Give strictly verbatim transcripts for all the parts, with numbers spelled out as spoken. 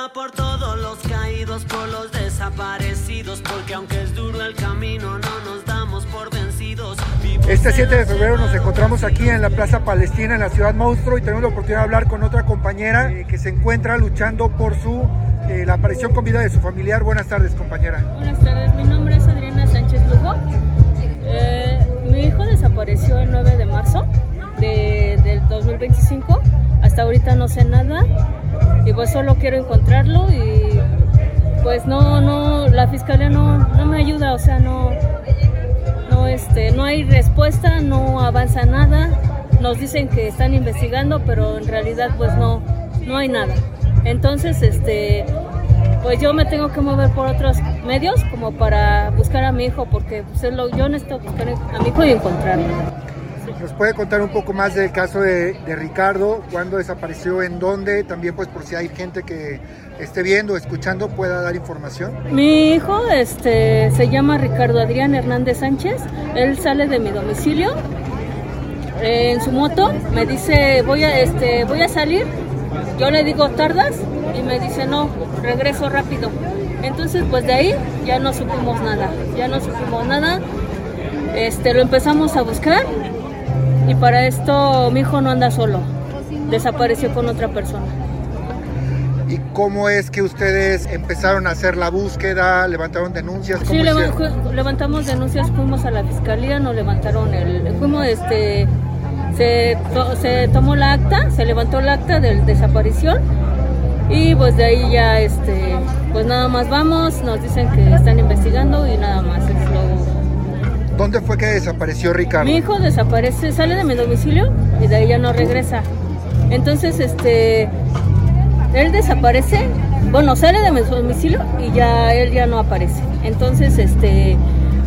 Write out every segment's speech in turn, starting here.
va por todos los caídos, por los desaparecidos, porque aunque es duro el camino, no nos damos por vencidos. Este siete de febrero nos encontramos aquí en la Plaza Palestina, en la Ciudad Monstruo, y tenemos la oportunidad de hablar con otra compañera eh, que se encuentra luchando por su eh, la aparición con vida de su familiar. Buenas tardes, compañera. Buenas tardes, mi nombre es Adriana Sánchez Lugo. Eh, mi hijo desapareció el nueve de marzo de, del dos mil veinticinco. Hasta ahorita no sé nada y pues solo quiero encontrarlo y pues no, no, la fiscalía no, no me ayuda, o sea, no, no, este, no hay respuesta, no avanza nada. Nos dicen que están investigando, pero en realidad pues no, no hay nada. Entonces, este, pues yo me tengo que mover por otros medios como para buscar a mi hijo, porque pues, lo, yo necesito buscar a mi hijo y encontrarlo. ¿Nos puede contar un poco más del caso de, de Ricardo? ¿Cuándo desapareció? ¿En dónde? También pues por si hay gente que esté viendo o escuchando pueda dar información. Mi hijo este, se llama Ricardo Adrián Hernández Sánchez. Él sale de mi domicilio eh, en su moto. Me dice, voy a, este, voy a salir. Yo le digo, ¿tardas? Y me dice, no, regreso rápido. Entonces pues de ahí ya no supimos nada. Ya no supimos nada. Este, lo empezamos a buscar. Y para esto mi hijo no anda solo, desapareció con otra persona. ¿Y cómo es que ustedes empezaron a hacer la búsqueda? ¿Levantaron denuncias? Sí, leva- levantamos denuncias, fuimos a la fiscalía, nos levantaron el... Fuimos, este, se, to, se tomó la acta, se levantó la acta de desaparición y pues de ahí ya, este, pues nada más vamos, nos dicen que están investigando y nada más, es lo... ¿Dónde fue que desapareció Ricardo? Mi hijo desaparece, sale de mi domicilio y de ahí ya no regresa. Entonces, este, él desaparece, bueno, sale de mi domicilio y ya él ya no aparece. Entonces, este,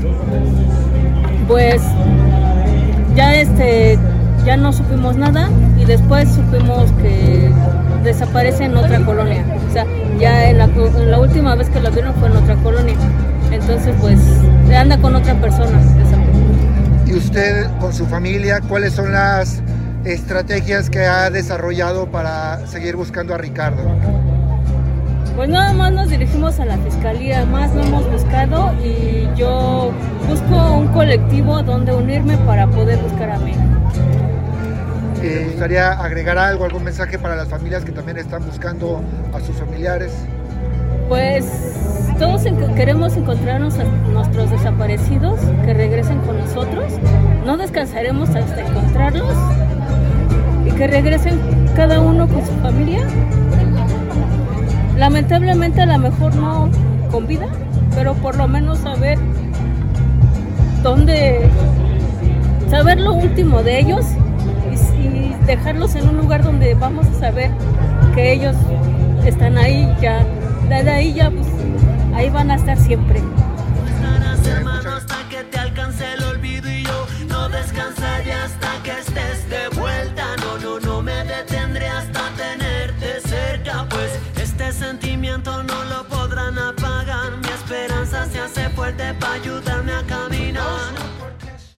pues, ya este, ya no supimos nada y después supimos que desaparece en otra colonia. O sea, ya en la, en la última vez que lo vieron fue en otra colonia. Entonces, pues, anda con otra persona. ¿Y usted, con su familia, cuáles son las estrategias que ha desarrollado para seguir buscando a Ricardo? Pues nada más nos dirigimos a la fiscalía, más lo hemos buscado y yo busco un colectivo donde unirme para poder buscar a mi hijo. ¿Me gustaría agregar algo, algún mensaje para las familias que también están buscando a sus familiares? Pues todos en- queremos encontrarnos a nuestros desaparecidos, que regresen con nosotros. No descansaremos hasta encontrarlos y que regresen cada uno con su familia. Lamentablemente a lo mejor no con vida, pero por lo menos saber dónde, saber lo último de ellos y, y dejarlos en un lugar donde vamos a saber que ellos están ahí ya. Desde ahí ya, pues, ahí van a estar siempre. Estarás, hermano, hasta que te alcance el olvido y yo no descansaré hasta que estés de vuelta. No, no, no me detendré hasta tenerte cerca, pues este sentimiento no lo podrán apagar. Mi esperanza se hace fuerte para ayudar.